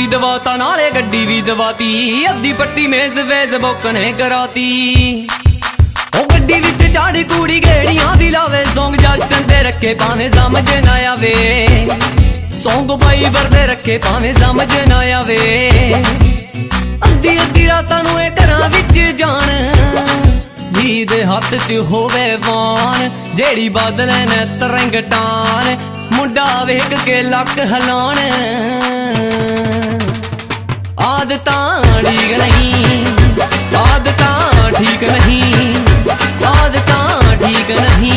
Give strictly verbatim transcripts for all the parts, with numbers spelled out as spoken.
ਏसी दवाता नाले गड्डी भी दवाती, अद्धी पट्टी मेज वेज बुक ने कराती। ओ गड्डी विच चाड़ कूड़ी गेड़ियां भी लावे, सौंग जस्टन ते रखे भावें समझ ना आवे। सौंग बाई वरदे रखे भावें समझ ना आवे। अद्धी अद्धी रातां नूं ए घरां विच जाण, जी दे हत्थ च होवे वान, जेड़ी बादले ने तरंग टान, मुंडा वेख के लक हलाण। आदतां ठीक नहीं, आदतां ठीक नहीं, आदतां ठीक नहीं।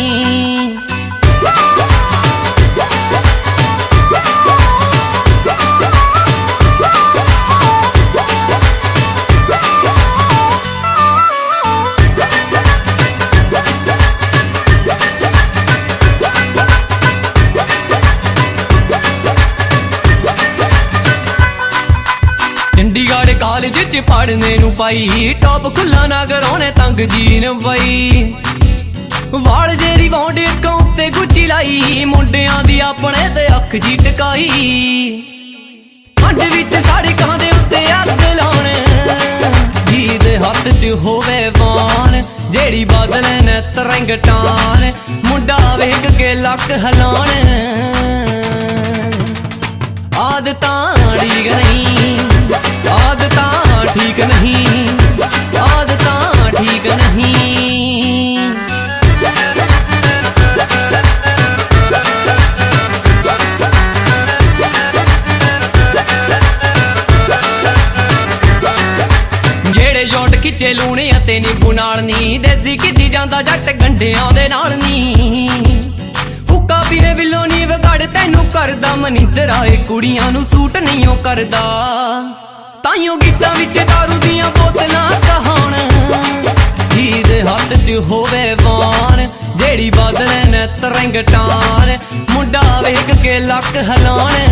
चंडीगढ़ कॉलेज च पढ़ने नू पाई, टॉप खुला ना घरों तंग जीन पाई। वाल जेरी बौंड अकाउंट ते गुच्ची लाई, मुंडियां दी अपने ते अख जी टकाई। ठंड विच सड़कां दे उत्ते अग लाउण, जी दे हत्थ च होवे वान, जेड़ी बादले ने तरंग टान, मुंडा वेख के लक हलाण। आदतां ठीक नहीं, आदतां ठीक नहीं, आदतां ठीक नहीं। जेड़े जोट खिच्चे लूणे ते नींबू नाल नी, देसी खिच्ची जांदा जट गंढियां दे नाल नी। हुक्का पीवे बिल्लो नी विगड़ तैनू करदा मनिंदरा, ए कुड़ियां नू सूट नहीं करदा। ताइयों गीतां विच दारू दियां बोतलां कहाण, जी दे हत्थ च होवे वान, जेड़ी बादले ने तरंग टान, मुंडा वेख के लक हलाण।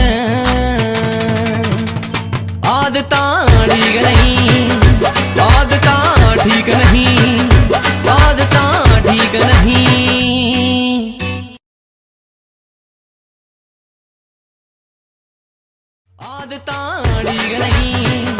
आदतां ठीक नहीं, आदतां ठीक नहीं, आदतां ठीक नहीं। आदतां ठीक नहीं।